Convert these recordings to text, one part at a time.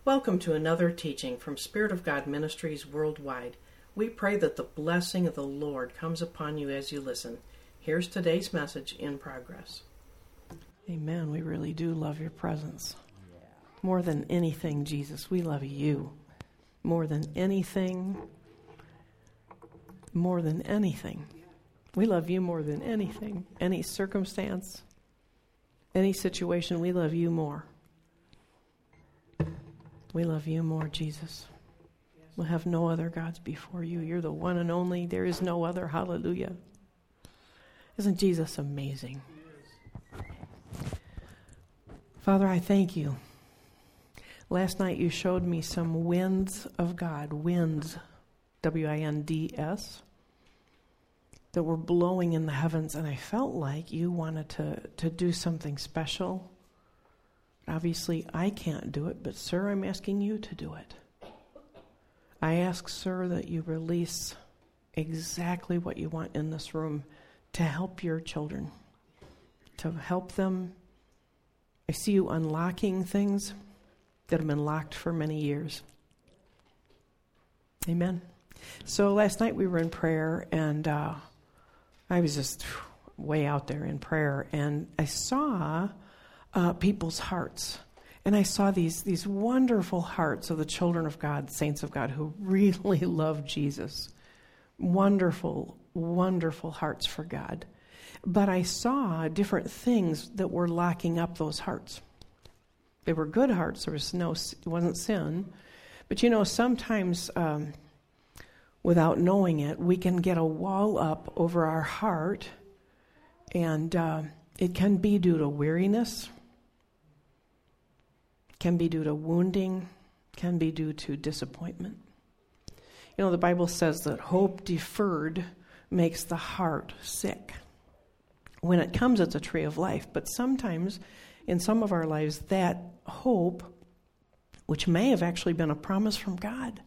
Welcome to another teaching from Spirit of God Ministries Worldwide. We pray that the blessing of the Lord comes upon you as you listen. Here's today's message in progress. Amen. We really do love your presence. More than anything, Jesus, we love you. More than anything. More than anything. We love you more than anything. Any circumstance, any situation, we love you more. We love you more, Jesus. We'll have no other gods before you. You're the one and only. There is no other. Hallelujah. Isn't Jesus amazing? Father, I thank you. Last night you showed me some winds of God, winds, W-I-N-D-S, that were blowing in the heavens, and I felt like you wanted to do something special. Obviously, I can't do it, but sir, I'm asking you to do it. I ask, sir, that you release exactly what you want in this room to help your children, to help them. I see you unlocking things that have been locked for many years. Amen. So last night we were in prayer, and I was just way out there in prayer, and I saw people's hearts. And I saw these wonderful hearts of the children of God, saints of God, who really love Jesus. Wonderful, wonderful hearts for God. But I saw different things that were locking up those hearts. They were good hearts. There was it wasn't sin. But you know, sometimes without knowing it, we can get a wall up over our heart, and it can be due to weariness, can be due to wounding, can be due to disappointment. You know, the Bible says that hope deferred makes the heart sick. When it comes, it's a tree of life. But sometimes, in some of our lives, that hope, which may have actually been a promise from God,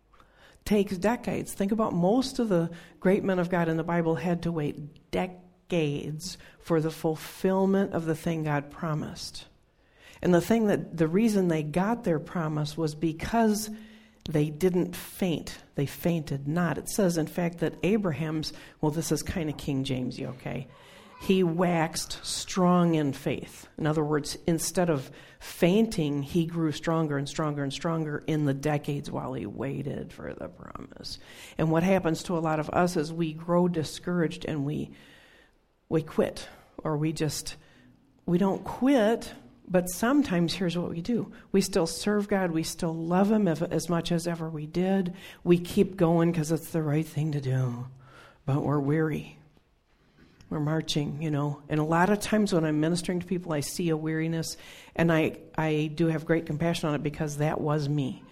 takes decades. Think about most of the great men of God in the Bible had to wait decades for the fulfillment of the thing God promised. And the reason they got their promise was because they didn't faint. They fainted not. It says, in fact, that Abraham's, well, this is kind of King Jamesy, okay? He waxed strong in faith. In other words, instead of fainting, he grew stronger and stronger and stronger in the decades while he waited for the promise. And what happens to a lot of us is we grow discouraged and we quit, or we don't quit. But sometimes, here's what we do. We still serve God. We still love Him as much as ever we did. We keep going because it's the right thing to do. But we're weary. We're marching, you know. And a lot of times when I'm ministering to people, I see a weariness. And I do have great compassion on it because that was me.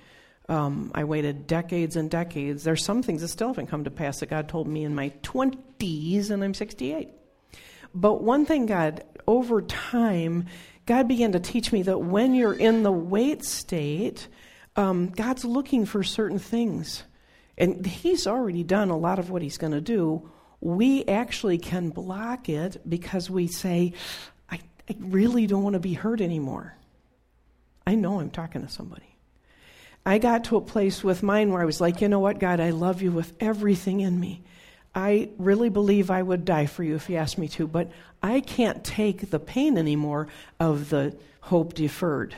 I waited decades and decades. There's some things that still haven't come to pass that God told me in my 20s, and I'm 68. But one thing God, over time, God began to teach me that when you're in the wait state, God's looking for certain things. And He's already done a lot of what He's going to do. We actually can block it because we say, I really don't want to be hurt anymore. I know I'm talking to somebody. I got to a place with mine where I was like, you know what, God, I love you with everything in me. I really believe I would die for you if you asked me to, but I can't take the pain anymore of the hope deferred.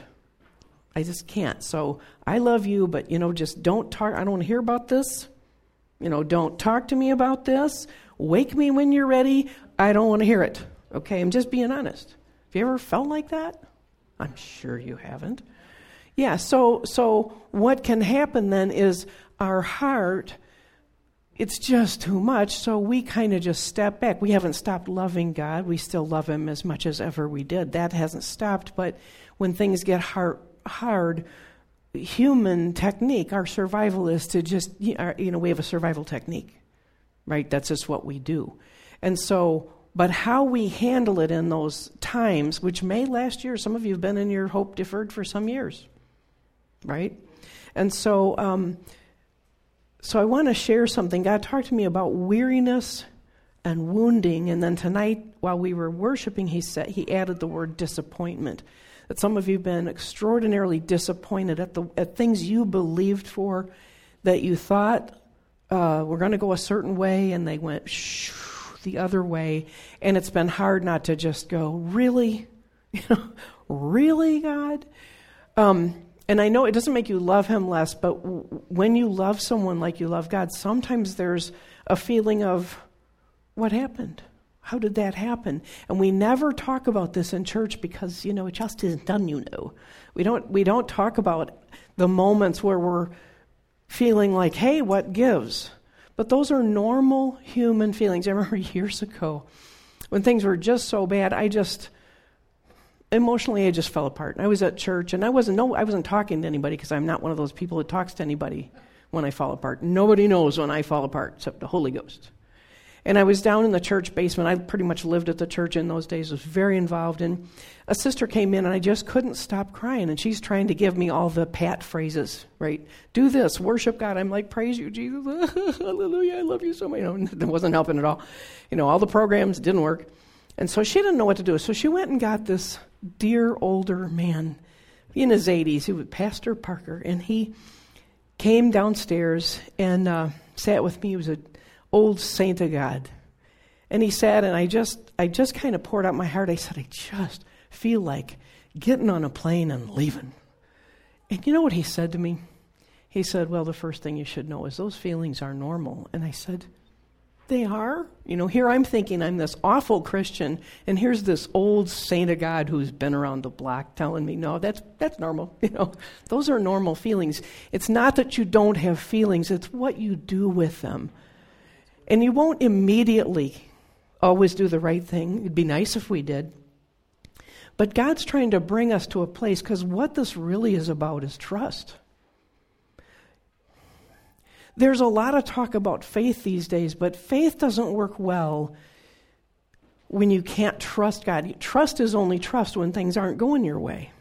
I just can't. So I love you, but, just don't talk. I don't want to hear about this. Don't talk to me about this. Wake me when you're ready. I don't want to hear it. Okay, I'm just being honest. Have you ever felt like that? I'm sure you haven't. Yeah, so what can happen then is our heart, it's just too much, so we kind of just step back. We haven't stopped loving God. We still love Him as much as ever we did. That hasn't stopped, but when things get hard, human technique, our survival is to just, we have a survival technique, right? That's just what we do. And so, but how we handle it in those times, which may last year, some of you have been in your hope deferred for some years, right? And so I want to share something. God talked to me about weariness and wounding, and then tonight, while we were worshiping, He added the word disappointment. that some of you have been extraordinarily disappointed at things you believed for, that you thought were going to go a certain way, and they went the other way, and it's been hard not to just go, really? Really, God? And I know it doesn't make you love him less, but when you love someone like you love God, sometimes there's a feeling of, what happened? How did that happen? And we never talk about this in church because, it just isn't done, We don't talk about the moments where we're feeling like, hey, what gives? But those are normal human feelings. I remember years ago when things were just so bad, emotionally I just fell apart. I was at church and I wasn't talking to anybody because I'm not one of those people that talks to anybody when I fall apart. Nobody knows when I fall apart except the Holy Ghost. And I was down in the church basement. I pretty much lived at the church in those days, was very involved. And a sister came in, and I just couldn't stop crying. And she's trying to give me all the pat phrases, right? Do this, worship God. I'm like, praise you, Jesus. Hallelujah, I love you so much. It wasn't helping at all. All the programs didn't work. And so she didn't know what to do. So she went and got this dear older man in his 80s. He was Pastor Parker. And he came downstairs and sat with me. He was an old saint of God. And he sat, and I just kind of poured out my heart. I said, I just feel like getting on a plane and leaving. And you know what he said to me? He said, well, the first thing you should know is those feelings are normal. And I said, they are? Here I'm thinking I'm this awful Christian, and here's this old saint of God who's been around the block telling me, no, that's normal. Those are normal feelings. It's not that you don't have feelings, it's what you do with them. And you won't immediately always do the right thing. It'd be nice if we did. But God's trying to bring us to a place, because what this really is about is trust. There's a lot of talk about faith these days, but faith doesn't work well when you can't trust God. Trust is only trust when things aren't going your way.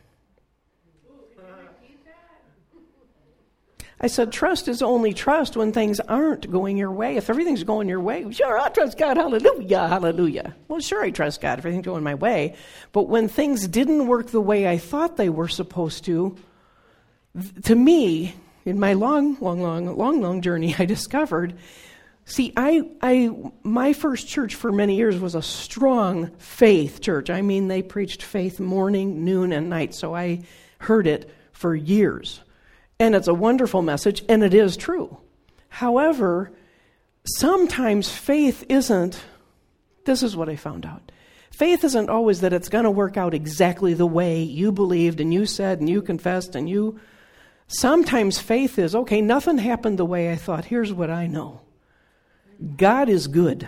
I said, trust is only trust when things aren't going your way. If everything's going your way, sure, I trust God, hallelujah, hallelujah. Well, sure, I trust God if everything's going my way. But when things didn't work the way I thought they were supposed to me, in my long journey, I discovered, my first church for many years was a strong faith church. I mean, they preached faith morning, noon, and night, so I heard it for years. And it's a wonderful message, and it is true. However, sometimes faith isn't, this is what I found out. Faith isn't always that it's going to work out exactly the way you believed and you said and you confessed and you. Sometimes faith is, okay, nothing happened the way I thought. Here's what I know. God is good.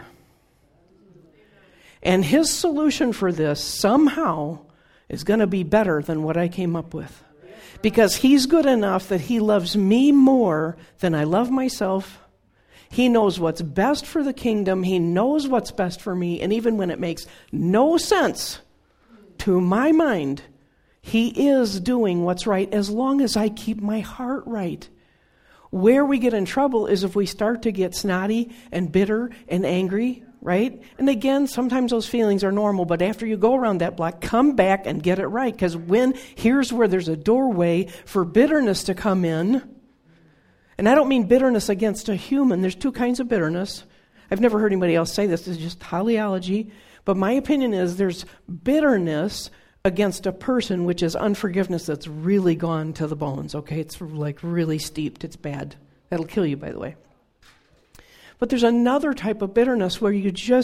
And his solution for this somehow is going to be better than what I came up with. Because he's good enough that he loves me more than I love myself. He knows what's best for the kingdom. He knows what's best for me. And even when it makes no sense to my mind, he is doing what's right as long as I keep my heart right. Where we get in trouble is if we start to get snotty and bitter and angry, right? And again, sometimes those feelings are normal, but after you go around that block, come back and get it right. Because here's where there's a doorway for bitterness to come in. And I don't mean bitterness against a human. There's two kinds of bitterness. I've never heard anybody else say this. This is just theology. But my opinion is there's bitterness against a person, which is unforgiveness that's really gone to the bones, okay? It's like really steeped. It's bad. That'll kill you, by the way. But there's another type of bitterness where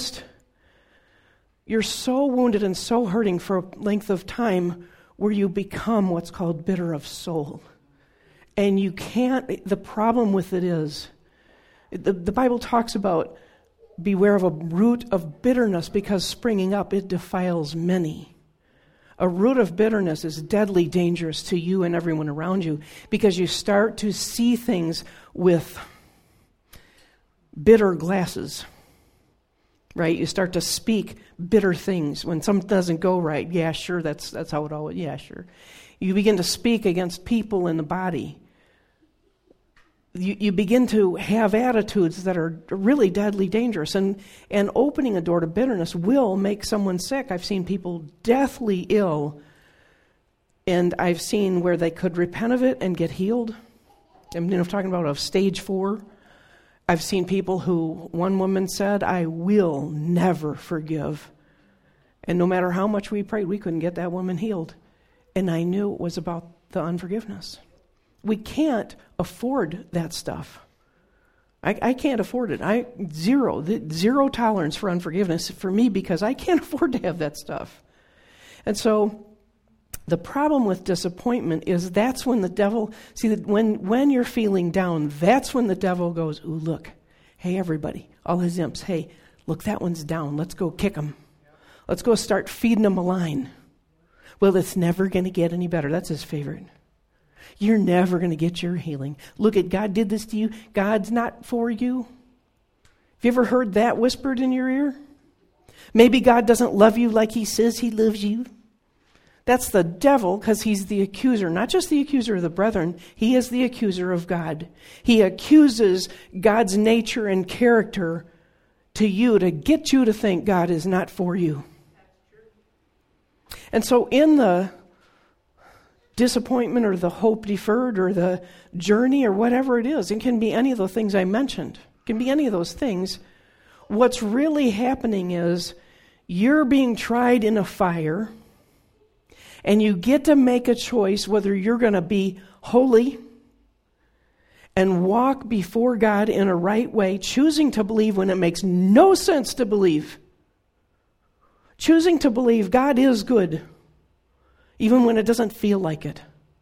you're so wounded and so hurting for a length of time where you become what's called bitter of soul. And you can't, the problem with it is, the Bible talks about beware of a root of bitterness because springing up, it defiles many. A root of bitterness is deadly dangerous to you and everyone around you because you start to see things with bitter glasses, right? You start to speak bitter things when something doesn't go right. Yeah, sure, that's how it always, yeah, sure. You begin to speak against people in the body. You begin to have attitudes that are really deadly dangerous. And opening a door to bitterness will make someone sick. I've seen people deathly ill And I've seen where they could repent of it and get healed. I'm talking about of stage 4. I've seen people who, one woman said, I will never forgive. And no matter how much we prayed, we couldn't get that woman healed. And I knew it was about the unforgiveness. We can't afford that stuff. I can't afford it. Zero tolerance for unforgiveness for me, because I can't afford to have that stuff. And so the problem with disappointment is that's when the devil, when you're feeling down, that's when the devil goes, ooh, look, hey, everybody, all his imps, hey, look, that one's down. Let's go kick him. Let's go start feeding him a line. Well, it's never going to get any better. That's his favorite. You're never going to get your healing. Look at God did this to you. God's not for you. Have you ever heard that whispered in your ear? Maybe God doesn't love you like he says he loves you. That's the devil, because he's the accuser, not just the accuser of the brethren. He is the accuser of God. He accuses God's nature and character to you to get you to think God is not for you. And so in the disappointment or the hope deferred or the journey or whatever it is, it can be any of the things I mentioned. It can be any of those things. What's really happening is you're being tried in a fire, and you get to make a choice whether you're going to be holy and walk before God in a right way, choosing to believe when it makes no sense to believe. Choosing to believe God is good, even when it doesn't feel like it.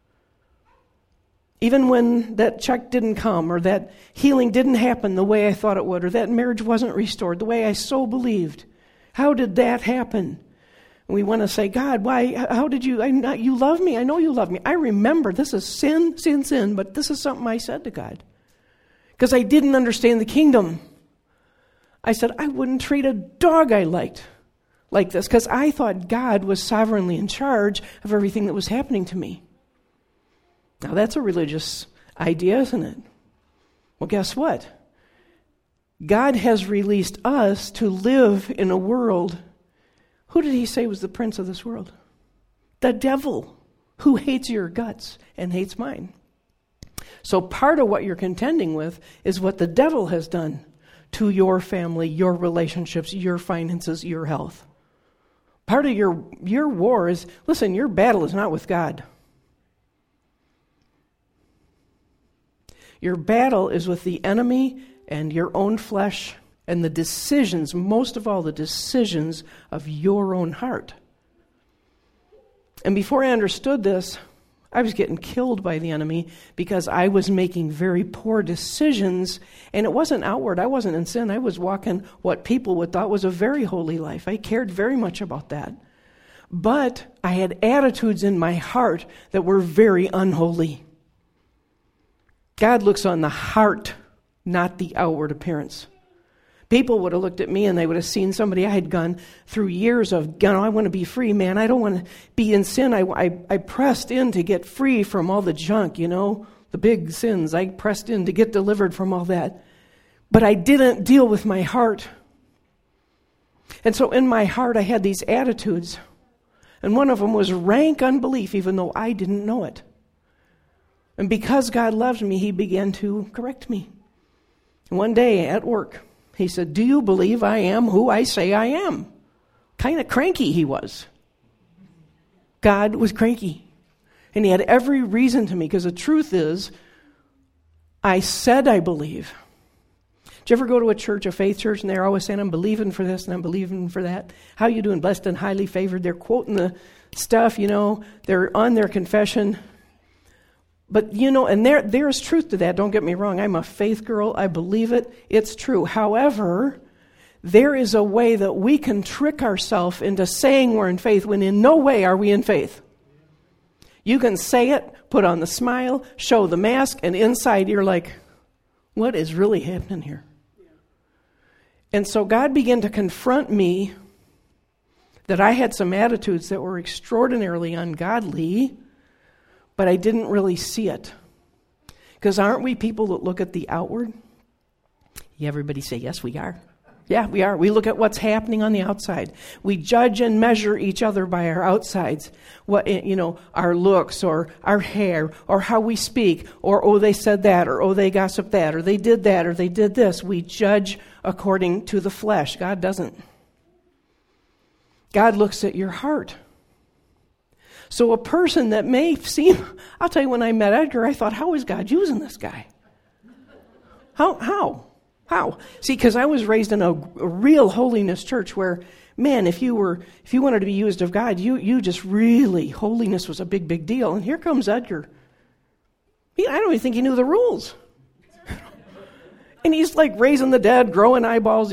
Even when that check didn't come, or that healing didn't happen the way I thought it would, or that marriage wasn't restored the way I so believed. How did that happen? We want to say, God, why? How did you? You love me. I know you love me. I remember this is sin, but this is something I said to God. Because I didn't understand the kingdom. I said, I wouldn't treat a dog I liked like this, because I thought God was sovereignly in charge of everything that was happening to me. Now that's a religious idea, isn't it? Well, guess what? God has released us to live in a world. Who did he say was the prince of this world? The devil, who hates your guts and hates mine. So part of what you're contending with is what the devil has done to your family, your relationships, your finances, your health. Part of your war is, listen, your battle is not with God. Your battle is with the enemy and your own flesh and the decisions, most of all, the decisions of your own heart. And before I understood this, I was getting killed by the enemy because I was making very poor decisions, and it wasn't outward. I wasn't in sin. I was walking what people would thought was a very holy life. I cared very much about that. But I had attitudes in my heart that were very unholy. God looks on the heart, not the outward appearance. People would have looked at me and they would have seen somebody I had gone through years of, I want to be free, man. I don't want to be in sin. I pressed in to get free from all the junk, the big sins. I pressed in to get delivered from all that. But I didn't deal with my heart. And so in my heart I had these attitudes. And one of them was rank unbelief, even though I didn't know it. And because God loves me, he began to correct me. And one day at work, he said, do you believe I am who I say I am? Kind of cranky he was. God was cranky. And he had every reason to me, because the truth is, I said I believe. Did you ever go to a church, a faith church, and they're always saying, I'm believing for this and I'm believing for that? How you doing? Blessed and highly favored. They're quoting the stuff, they're on their confession. But, and there is truth to that. Don't get me wrong. I'm a faith girl. I believe it. It's true. However, there is a way that we can trick ourselves into saying we're in faith when in no way are we in faith. You can say it, put on the smile, show the mask, and inside you're like, what is really happening here? And so God began to confront me that I had some attitudes that were extraordinarily ungodly, but I didn't really see it. Because aren't we people that look at the outward? Yeah, everybody say, yes, we are. Yeah, we are. We look at what's happening on the outside. We judge and measure each other by our outsides. What, our looks or our hair or how we speak or, oh, they said that or, oh, they gossiped that or they did that or they did this. We judge according to the flesh. God doesn't. God looks at your heart. So a person that may seem, I'll tell you, when I met Edgar, I thought, how is God using this guy? How? See, because I was raised in a real holiness church where, man, if you wanted to be used of God, you just really, holiness was a big, big deal. And here comes Edgar. I don't even think he knew the rules. And he's like raising the dead, growing eyeballs,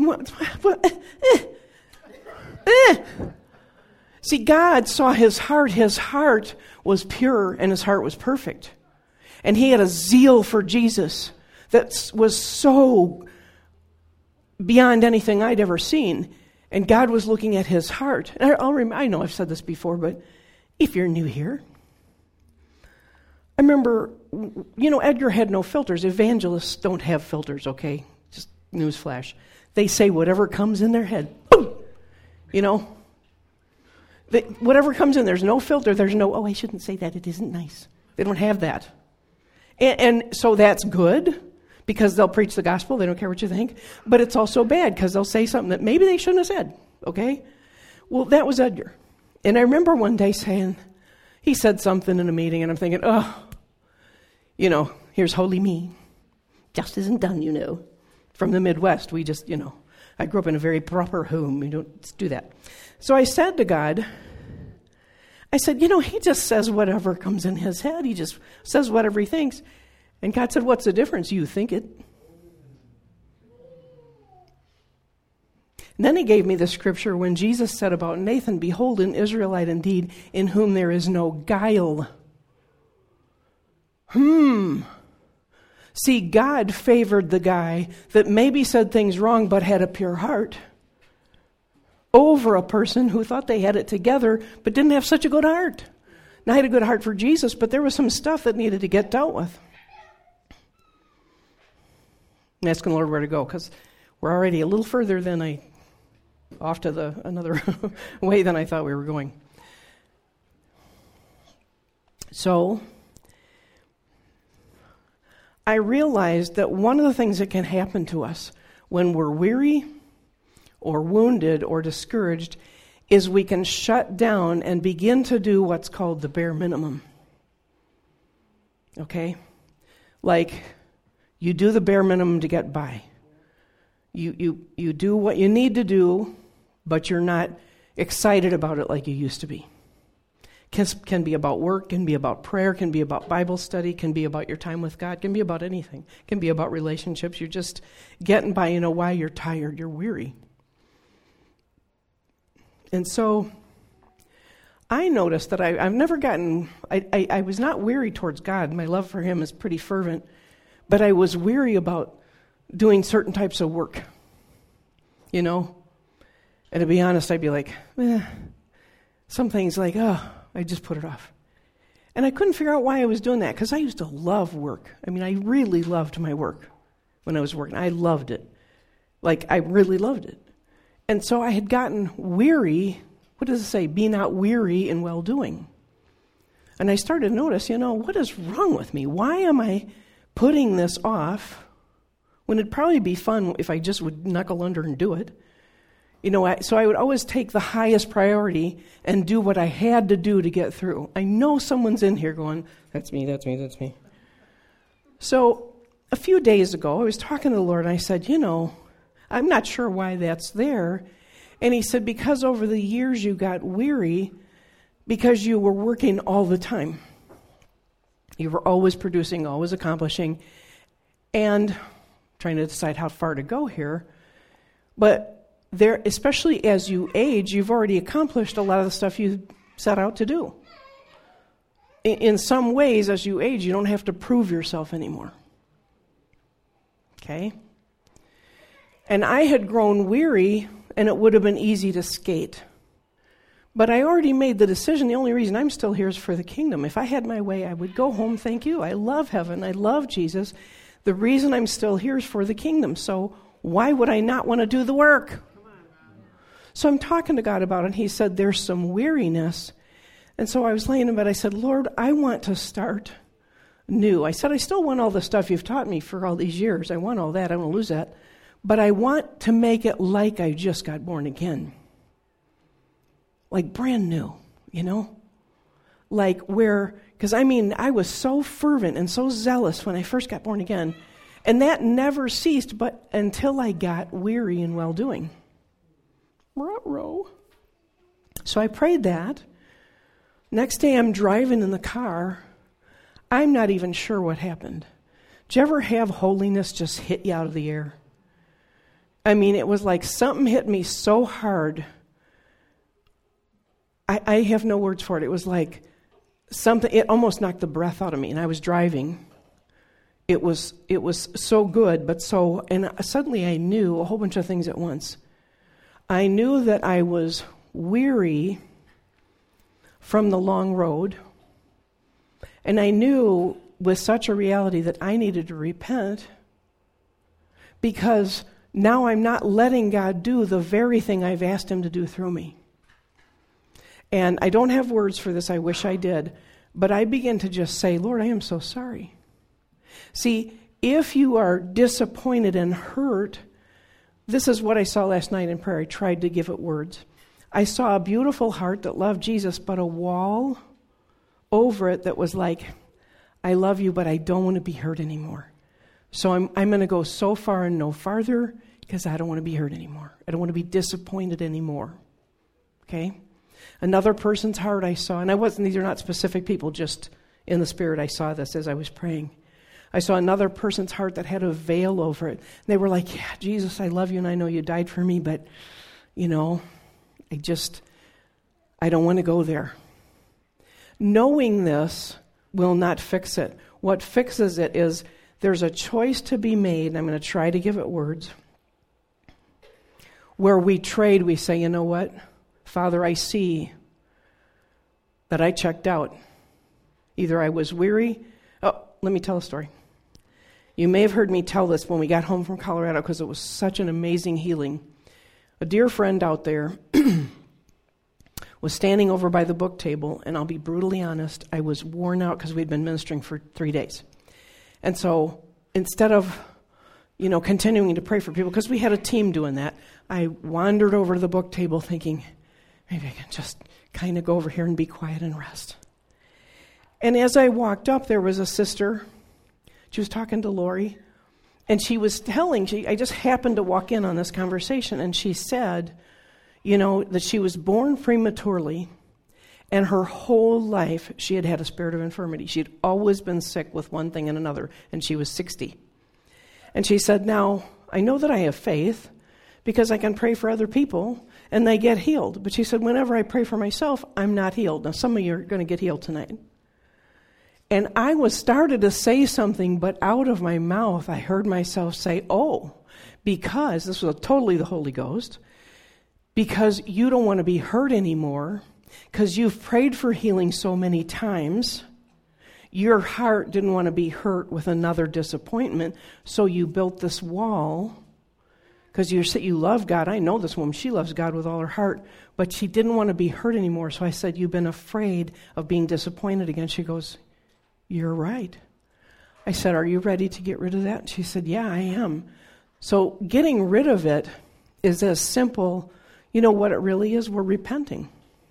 See, God saw his heart. His heart was pure and his heart was perfect. And he had a zeal for Jesus that was so beyond anything I'd ever seen. And God was looking at his heart. And I know I've said this before, but if you're new here, I remember, Edgar had no filters. Evangelists don't have filters, okay? Just newsflash. They say whatever comes in their head. Boom! Whatever comes in, there's no filter. There's no, oh, I shouldn't say that. It isn't nice. They don't have that. And so that's good, because they'll preach the gospel. They don't care what you think. But it's also bad, because they'll say something that maybe they shouldn't have said. Okay? Well, that was Edgar. And I remember one day he said something in a meeting, and I'm thinking, here's holy me. Just isn't done, From the Midwest, we just, I grew up in a very proper home. We don't do that. So I said to God, he just says whatever comes in his head. He just says whatever he thinks. And God said, what's the difference? You think it. And then he gave me the scripture when Jesus said about Nathan, behold, an Israelite indeed, in whom there is no guile. See, God favored the guy that maybe said things wrong but had a pure heart over a person who thought they had it together but didn't have such a good heart. Now, I had a good heart for Jesus, but there was some stuff that needed to get dealt with. I'm asking the Lord where to go, because we're already a little further than off to another way than I thought we were going. So, I realized that one of the things that can happen to us when we're weary or wounded or discouraged is we can shut down and begin to do what's called the bare minimum. Okay? Like, you do the bare minimum to get by. You do what you need to do, but you're not excited about it like you used to be. Can be about work, can be about prayer, can be about Bible study, can be about your time with God, can be about anything. Can be about relationships. You're just getting by, why you're tired, you're weary. And so I noticed that I've never I was not weary towards God. My love for him is pretty fervent, but I was weary about doing certain types of work, And to be honest, I'd be like, some things like, I just put it off. And I couldn't figure out why I was doing that, because I used to love work. I really loved my work when I was working. I loved it. I really loved it. And so I had gotten weary. What does it say? Be not weary in well-doing. And I started to notice, what is wrong with me? Why am I putting this off when it'd probably be fun if I just would knuckle under and do it? So I would always take the highest priority and do what I had to do to get through. I know someone's in here going, that's me. So a few days ago, I was talking to the Lord, and I said, I'm not sure why that's there. And he said, because over the years you got weary because you were working all the time. You were always producing, always accomplishing, and trying to decide how far to go here. But there, especially as you age, you've already accomplished a lot of the stuff you set out to do. In some ways, as you age, you don't have to prove yourself anymore. Okay? And I had grown weary, and it would have been easy to skate. But I already made the decision. The only reason I'm still here is for the kingdom. If I had my way, I would go home. Thank you. I love heaven. I love Jesus. The reason I'm still here is for the kingdom. So Why would I not want to do the work? So I'm talking to God about it, and he said, there's some weariness. And so I was laying in bed. I said, Lord, I want to start new. I said, I still want all the stuff you've taught me for all these years. I want all that. I don't want to lose that. But I want to make it like I just got born again. Like brand new, Like because I was so fervent and so zealous when I first got born again. And that never ceased but until I got weary in well-doing. Ruh-roh. So I prayed that. Next day I'm driving in the car. I'm not even sure what happened. Did you ever have holiness just hit you out of the air? It was like something hit me so hard. I have no words for it. It was like something, it almost knocked the breath out of me, and I was driving. It was so good, and suddenly I knew a whole bunch of things at once. I knew that I was weary from the long road, and I knew with such a reality that I needed to repent, because now I'm not letting God do the very thing I've asked him to do through me. And I don't have words for this, I wish I did, but I begin to just say, Lord, I am so sorry. See, if you are disappointed and hurt, this is what I saw last night in prayer. I tried to give it words. I saw a beautiful heart that loved Jesus, but a wall over it that was like, I love you, but I don't want to be hurt anymore. So I'm going to go so far and no farther because I don't want to be hurt anymore. I don't want to be disappointed anymore. Okay? Another person's heart I saw, and these are not specific people, just in the Spirit I saw this as I was praying. I saw another person's heart that had a veil over it. They were like, yeah, Jesus, I love you and I know you died for me, but, I don't want to go there. Knowing this will not fix it. What fixes it is there's a choice to be made, and I'm going to try to give it words, where we trade, we say, you know what? Father, I see that I checked out. Either I was weary. Oh, let me tell a story. You may have heard me tell this when we got home from Colorado because it was such an amazing healing. A dear friend out there was standing over by the book table, and I'll be brutally honest, I was worn out because we'd been ministering for 3 days. And so instead of, continuing to pray for people, because we had a team doing that, I wandered over to the book table thinking, maybe I can just kind of go over here and be quiet and rest. And as I walked up, there was a sister. She was talking to Lori, and she was I just happened to walk in on this conversation, and she said, that she was born prematurely, and her whole life she had had a spirit of infirmity. She had always been sick with one thing and another, and she was 60. And she said, now, I know that I have faith because I can pray for other people, and they get healed. But she said, whenever I pray for myself, I'm not healed. Now, some of you are going to get healed tonight. And I started to say something, but out of my mouth, I heard myself say, because, this was totally the Holy Ghost, because you don't want to be hurt anymore, because you've prayed for healing so many times, your heart didn't want to be hurt with another disappointment, so you built this wall, because you love God. I know this woman, she loves God with all her heart, but she didn't want to be hurt anymore. So I said, you've been afraid of being disappointed again. She goes, you're right. I said, are you ready to get rid of that? And she said, yeah, I am. So getting rid of it is as simple, what it really is? We're repenting.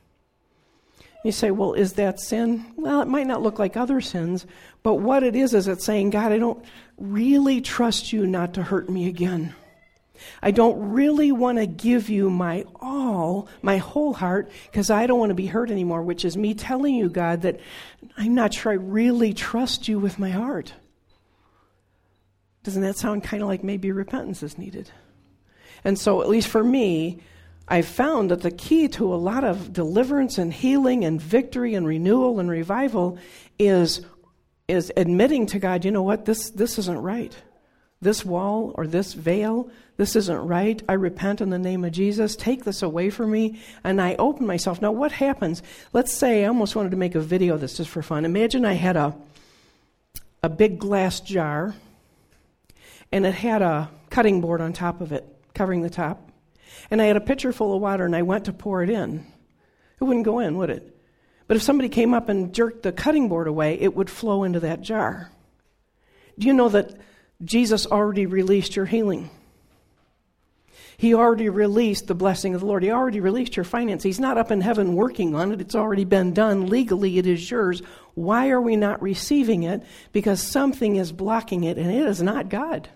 You say, well, is that sin? Well, it might not look like other sins, but what it is it's saying, God, I don't really trust you not to hurt me again. I don't really want to give you my all, my whole heart, because I don't want to be hurt anymore, which is me telling you, God, that I'm not sure I really trust you with my heart. Doesn't that sound kind of like maybe repentance is needed? And so, at least for me, I've found that the key to a lot of deliverance and healing and victory and renewal and revival is admitting to God, you know what, this isn't right. This wall or this veil, this isn't right. I repent in the name of Jesus. Take this away from me. And I open myself. Now, what happens? Let's say I almost wanted to make a video of this just for fun. Imagine I had a big glass jar, and it had a cutting board on top of it, covering the top. And I had a pitcher full of water, and I went to pour it in. It wouldn't go in, would it? But if somebody came up and jerked the cutting board away, it would flow into that jar. Do you know that Jesus already released your healing? He already released the blessing of the Lord. He already released your finance. He's not up in heaven working on it. It's already been done. Legally, it is yours. Why are we not receiving it? Because something is blocking it, and it is not God.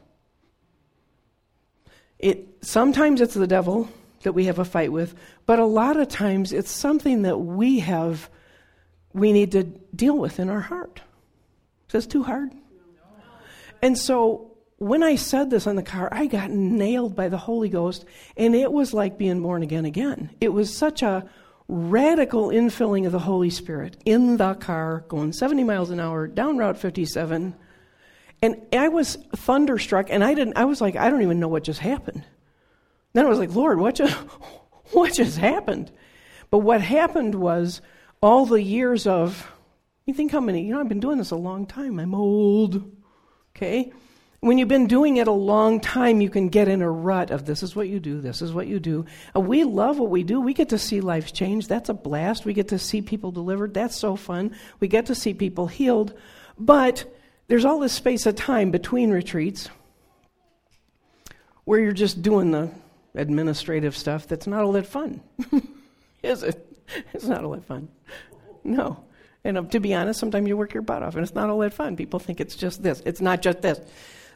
Sometimes it's the devil that we have a fight with, but a lot of times it's something that we need to deal with in our heart. Is this too hard? And so when I said this on the car, I got nailed by the Holy Ghost, and it was like being born again. It was such a radical infilling of the Holy Spirit in the car, going 70 miles an hour down Route 57. And I was thunderstruck, and I was like, I don't even know what just happened. Then I was like, Lord, what just happened? But what happened was all the years of, you think how many, I've been doing this a long time. I'm old, okay? When you've been doing it a long time, you can get in a rut of this is what you do, this is what you do. And we love what we do. We get to see lives change. That's a blast. We get to see people delivered. That's so fun. We get to see people healed. But there's all this space of time between retreats where you're just doing the administrative stuff that's not all that fun. Is it? It's not all that fun. No. And to be honest, sometimes you work your butt off and it's not all that fun. People think it's just this. It's not just this.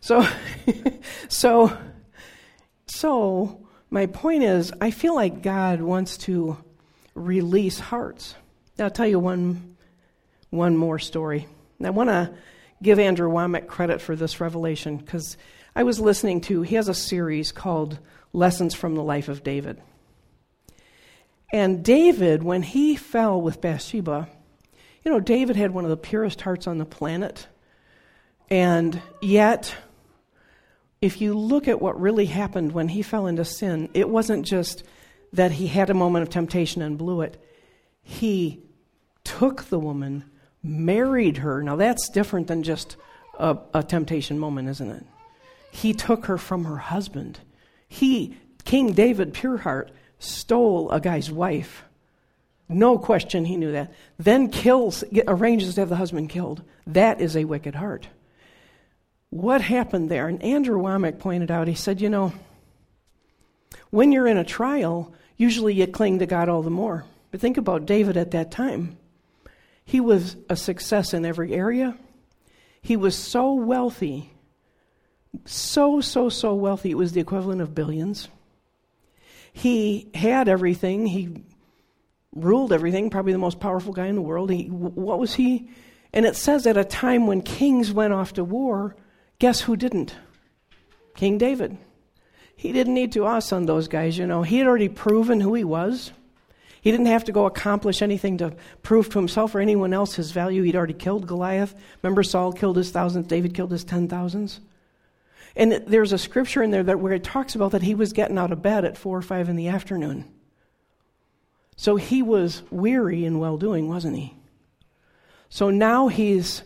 So my point is, I feel like God wants to release hearts. Now, I'll tell you one more story. I want to give Andrew Wommack credit for this revelation because I was listening he has a series called Lessons from the Life of David. And David, when he fell with Bathsheba, David had one of the purest hearts on the planet. And yet, if you look at what really happened when he fell into sin, it wasn't just that he had a moment of temptation and blew it. He took the woman, married her. Now that's different than just a temptation moment, isn't it? He took her from her husband. King David, pure heart, stole a guy's wife. No question he knew that. Then arranges to have the husband killed. That is a wicked heart. What happened there? And Andrew Wommack pointed out, he said, when you're in a trial, usually you cling to God all the more. But think about David at that time. He was a success in every area. He was so wealthy, so wealthy, it was the equivalent of billions. He had everything. He ruled everything, probably the most powerful guy in the world. What was he? And it says at a time when kings went off to war, guess who didn't? King David. He didn't need to on those guys, He had already proven who he was. He didn't have to go accomplish anything to prove to himself or anyone else his value. He'd already killed Goliath. Remember, Saul killed his thousands, David killed his 10,000s. And there's a scripture in there where it talks about that he was getting out of bed at 4 or 5 in the afternoon. So he was weary in well-doing, wasn't he? So now his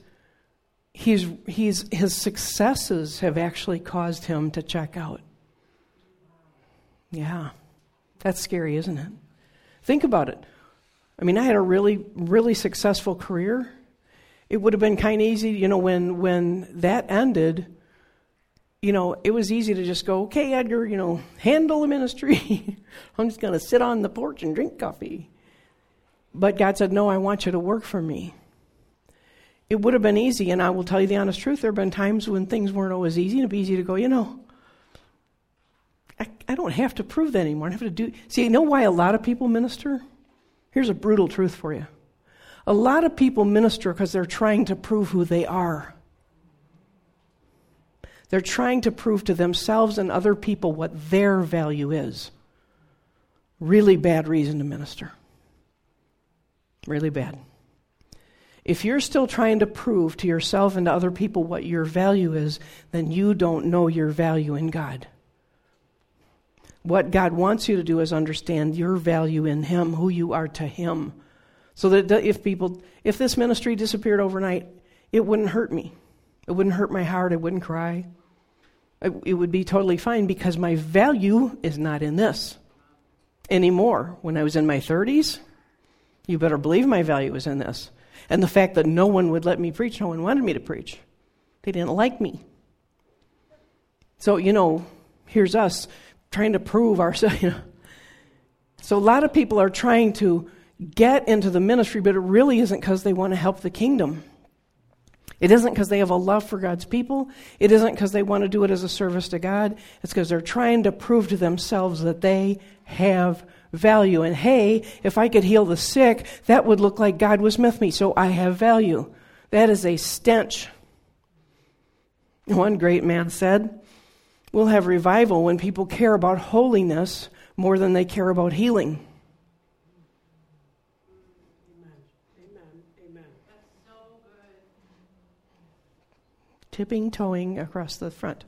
successes have actually caused him to check out. Yeah, that's scary, isn't it? Think about it. I mean, I had a really, really successful career. It would have been kind of easy, when that ended, it was easy to just go, okay, Edgar, handle the ministry. I'm just going to sit on the porch and drink coffee. But God said, no, I want you to work for me. It would have been easy, and I will tell you the honest truth, there have been times when things weren't always easy, and it'd be easy to go, I don't have to prove that anymore. I don't have to do. See, you know why a lot of people minister? Here's a brutal truth for you. A lot of people minister because they're trying to prove who they are. They're trying to prove to themselves and other people what their value is. Really bad reason to minister. Really bad. If you're still trying to prove to yourself and to other people what your value is, then you don't know your value in God. What God wants you to do is understand your value in Him, who you are to Him. So that if this ministry disappeared overnight, it wouldn't hurt me. It wouldn't hurt my heart. I wouldn't cry. it would be totally fine because my value is not in this anymore. When I was in my 30s, you better believe my value was in this. And the fact that no one would let me preach, no one wanted me to preach. They didn't like me. So, here's us trying to prove ourselves. So a lot of people are trying to get into the ministry, but it really isn't because they want to help the kingdom. It isn't because they have a love for God's people. It isn't because they want to do it as a service to God. It's because they're trying to prove to themselves that they have value. And hey, if I could heal the sick, that would look like God was with me, so I have value. That is a stench. One great man said, we'll have revival when people care about holiness more than they care about healing. Tipping-toeing across the front.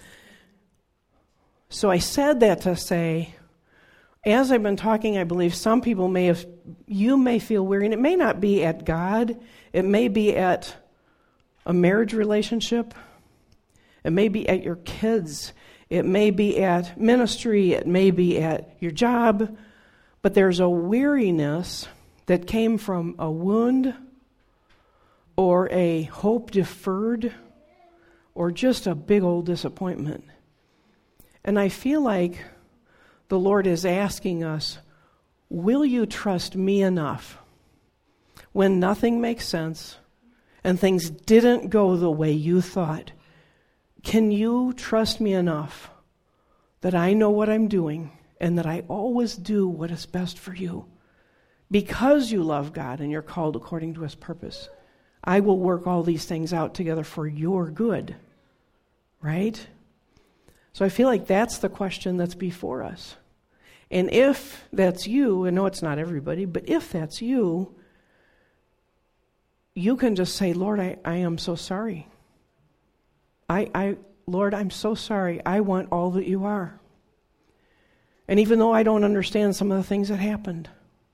So I said that to say, as I've been talking, I believe some people you may feel weary, and it may not be at God, it may be at a marriage relationship, it may be at your kids, it may be at ministry, it may be at your job, but there's a weariness that came from a wound or a hope deferred or just a big old disappointment. And I feel like the Lord is asking us, will you trust me enough when nothing makes sense and things didn't go the way you thought? Can you trust me enough that I know what I'm doing and that I always do what is best for you? Because you love God and you're called according to His purpose, I will work all these things out together for your good. Right? So I feel like that's the question that's before us. And if that's you, I know it's not everybody, but if that's you, you can just say, Lord, I am so sorry. Lord, I'm so sorry. I want all that you are. And even though I don't understand some of the things that happened,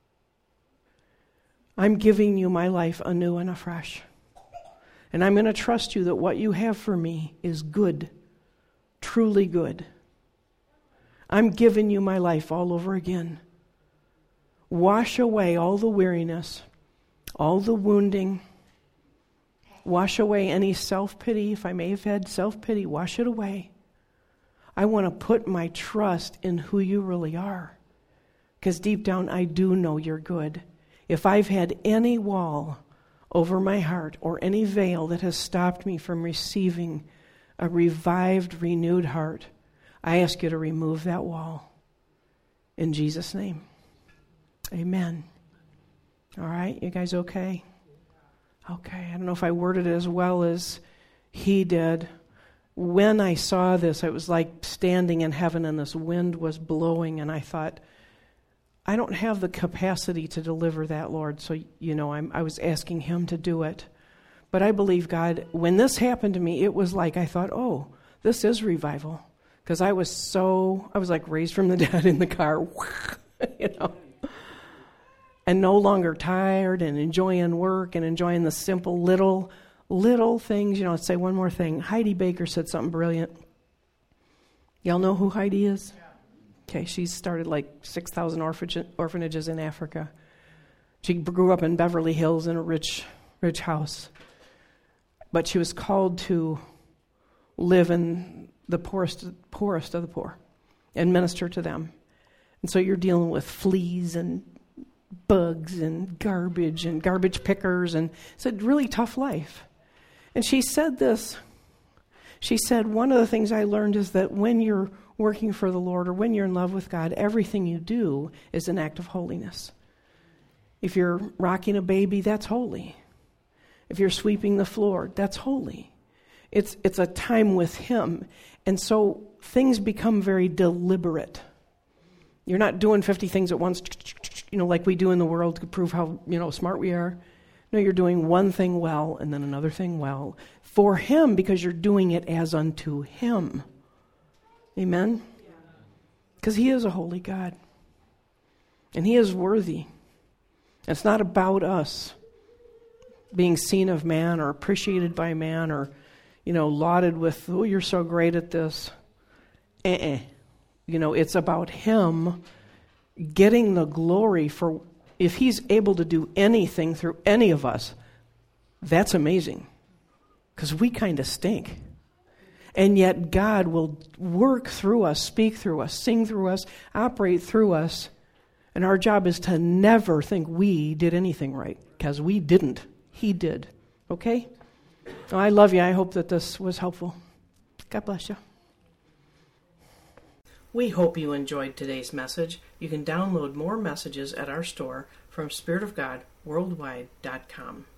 I'm giving you my life anew and afresh. And I'm going to trust you that what you have for me is good, truly good. I'm giving you my life all over again. Wash away all the weariness, all the wounding. Wash away any self-pity. If I may have had self-pity, wash it away. I want to put my trust in who you really are. Because deep down, I do know you're good. If I've had any wall over my heart or any veil that has stopped me from receiving a revived, renewed heart, I ask you to remove that wall. In Jesus' name. Amen. All right, you guys okay? Okay, I don't know if I worded it as well as he did. When I saw this, it was like standing in heaven and this wind was blowing, and I thought, I don't have the capacity to deliver that, Lord. So, I was asking him to do it. But I believe God, when this happened to me, it was like I thought, oh, this is revival. Because I was like raised from the dead in the car, and no longer tired and enjoying work and enjoying the simple little things. Let's say one more thing. Heidi Baker said something brilliant. Y'all know who Heidi is? Okay, she started like 6,000 orphanages in Africa. She grew up in Beverly Hills in a rich house. But she was called to live in the poorest of the poor and minister to them. And so you're dealing with fleas and bugs and garbage pickers, and it's a really tough life. And she said this. She said, one of the things I learned is that when you're working for the Lord or when you're in love with God, everything you do is an act of holiness. If you're rocking a baby, that's holy. If you're sweeping the floor, that's holy. It's a time with Him. And so things become very deliberate. You're not doing 50 things at once, like we do in the world to prove how, smart we are. No, you're doing one thing well and then another thing well for Him because you're doing it as unto Him. Amen? Because He is a holy God. And He is worthy. It's not about us being seen of man or appreciated by man or, lauded with, oh, you're so great at this. It's about him getting the glory for, if he's able to do anything through any of us, that's amazing. Because we kind of stink. And yet God will work through us, speak through us, sing through us, operate through us. And our job is to never think we did anything right, because we didn't. He did. Okay? Well, I love you. I hope that this was helpful. God bless you. We hope you enjoyed today's message. You can download more messages at our store from spiritofgodworldwide.com.